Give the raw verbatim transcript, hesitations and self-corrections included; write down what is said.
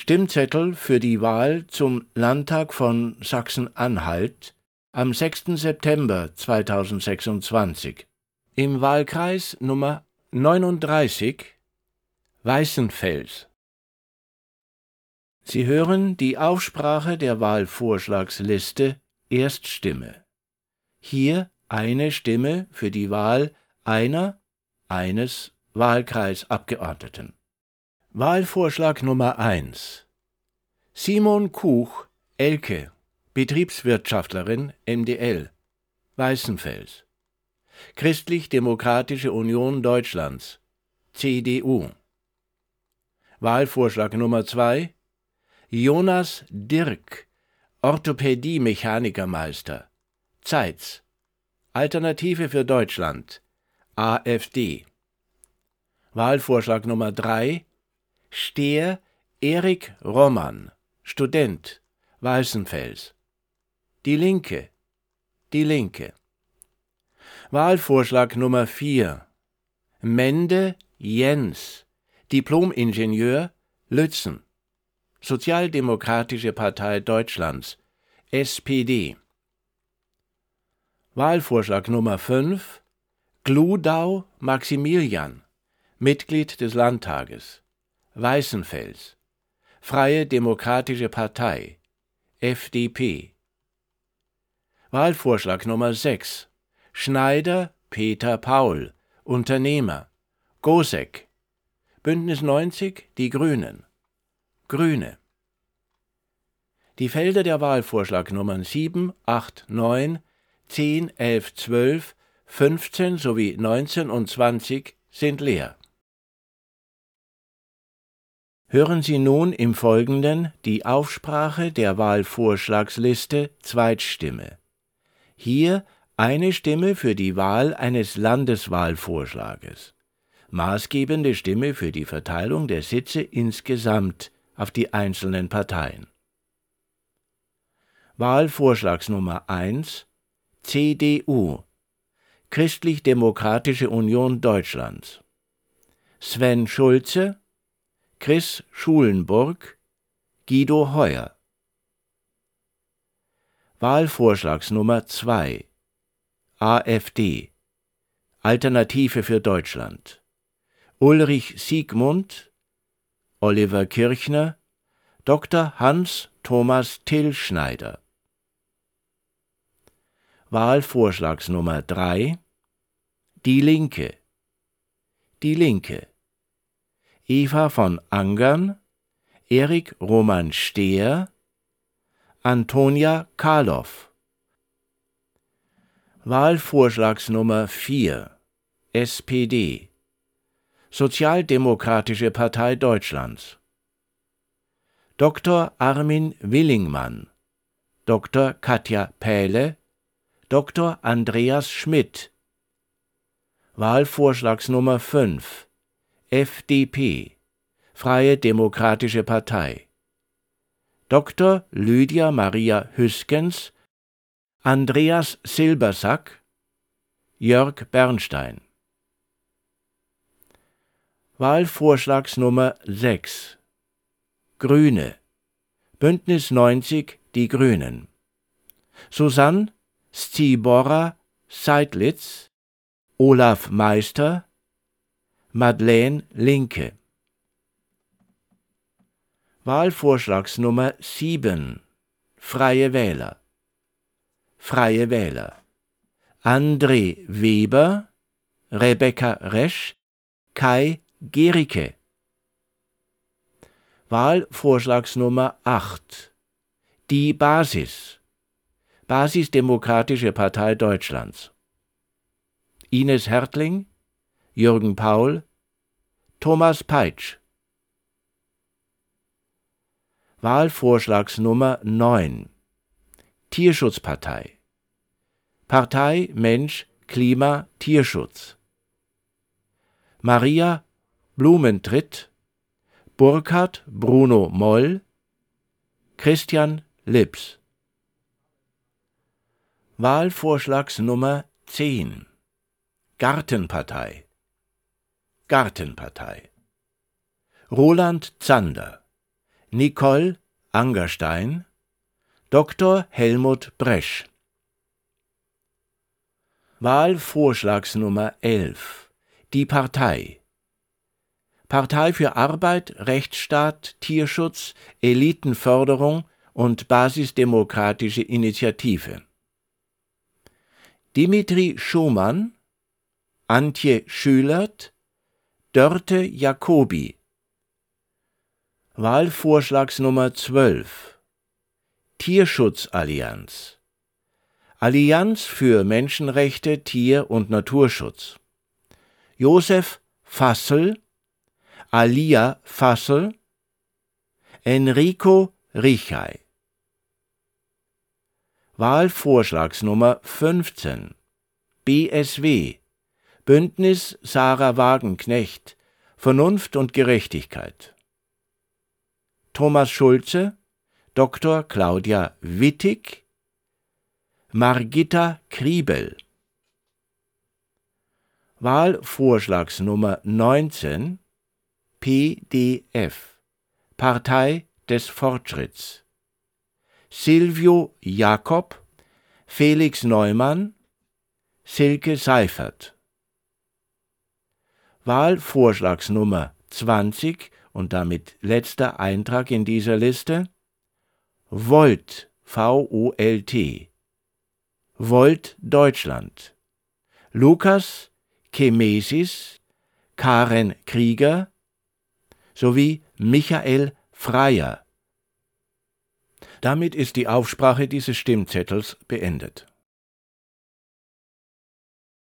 Stimmzettel für die Wahl zum Landtag von Sachsen-Anhalt am sechsten September zweitausendsechsundzwanzig. Im Wahlkreis Nummer neununddreißig Weißenfels. Sie hören die Aufsprache der Wahlvorschlagsliste Erststimme. Hier eine Stimme für die Wahl einer, eines Wahlkreisabgeordneten. Wahlvorschlag Nummer eins. Simon Kuch, Elke, Betriebswirtschaftlerin, M D L, Weißenfels. Christlich-Demokratische Union Deutschlands, C D U. Wahlvorschlag Nummer zwei. Jonas Dirk, Orthopädie-Mechanikermeister, Zeitz, Alternative für Deutschland, A f D. Wahlvorschlag Nummer drei. Stehr Erik Roman, Student, Weißenfels. Die Linke, Die Linke. Wahlvorschlag Nummer vier. Mende Jens, Diplom-Ingenieur, Lützen. Sozialdemokratische Partei Deutschlands, S P D. Wahlvorschlag Nummer fünf. Gludau Maximilian, Mitglied des Landtages, Weißenfels. Freie Demokratische Partei, F D P. Wahlvorschlag Nummer sechs. Schneider Peter Paul, Unternehmer, Gosek. Bündnis neunzig, Die Grünen, Grüne. Die Felder der Wahlvorschlagnummern sieben, acht, neun, zehn, elf, zwölf, fünfzehn sowie neunzehn und zwanzig sind leer. Hören Sie nun im Folgenden die Aufsprache der Wahlvorschlagsliste Zweitstimme. Hier eine Stimme für die Wahl eines Landeswahlvorschlages. Maßgebende Stimme für die Verteilung der Sitze insgesamt auf die einzelnen Parteien. Wahlvorschlagsnummer eins. C D U, Christlich-Demokratische Union Deutschlands. Sven Schulze, Chris Schulenburg, Guido Heuer. Wahlvorschlagsnummer zwei. A f D, Alternative für Deutschland. Ulrich Siegmund, Oliver Kirchner, Doktor Hans Thomas Tillschneider. Wahlvorschlagsnummer drei. Die Linke, Die Linke. Eva von Angern, Erik Roman Stehr, Antonia Karloff. Wahlvorschlagsnummer vier. S P D, Sozialdemokratische Partei Deutschlands. Doktor Armin Willingmann, Doktor Katja Pähle, Doktor Andreas Schmidt. Wahlvorschlagsnummer fünf. F D P, Freie Demokratische Partei. Doktor Lydia Maria Hüskens, Andreas Silbersack, Jörg Bernstein. Wahlvorschlagsnummer sechs. Grüne, Bündnis neunzig, Die Grünen. Susanne Szibora Seidlitz, Olaf Meister, Madeleine Linke. Wahlvorschlagsnummer sieben. Freie Wähler. Freie Wähler. André Weber, Rebecca Resch, Kai Gericke. Wahlvorschlagsnummer acht. Die Basis. Basisdemokratische Partei Deutschlands. Ines Hertling, Jürgen Paul, Thomas Peitsch. Wahlvorschlagsnummer neun. Tierschutzpartei. Partei Mensch, Klima, Tierschutz. Maria Blumentritt, Burkhard Bruno Moll, Christian Lips. Wahlvorschlagsnummer zehn. Gartenpartei. Gartenpartei. Roland Zander, Nicole Angerstein, Doktor Helmut Bresch. Wahlvorschlagsnummer elf. Die Partei. Partei für Arbeit, Rechtsstaat, Tierschutz, Elitenförderung und Basisdemokratische Initiative. Dimitri Schumann, Antje Schülert, Dörte Jacobi. Wahlvorschlagsnummer zwölf. Tierschutzallianz. Allianz für Menschenrechte, Tier- und Naturschutz. Josef Fassel, Alia Fassel, Enrico Richay. Wahlvorschlagsnummer fünfzehn. B S W. Bündnis Sarah Wagenknecht. Vernunft und Gerechtigkeit. Thomas Schulze, Doktor Claudia Wittig, Margitta Kriebel. Wahlvorschlagsnummer neunzehn. P D F. Partei des Fortschritts. Silvio Jakob, Felix Neumann, Silke Seifert. Wahlvorschlagsnummer zwanzig und damit letzter Eintrag in dieser Liste: Volt, V O L T. Volt Deutschland. Lukas Kemesis, Karen Krieger sowie Michael Freier. Damit ist die Aufsprache dieses Stimmzettels beendet.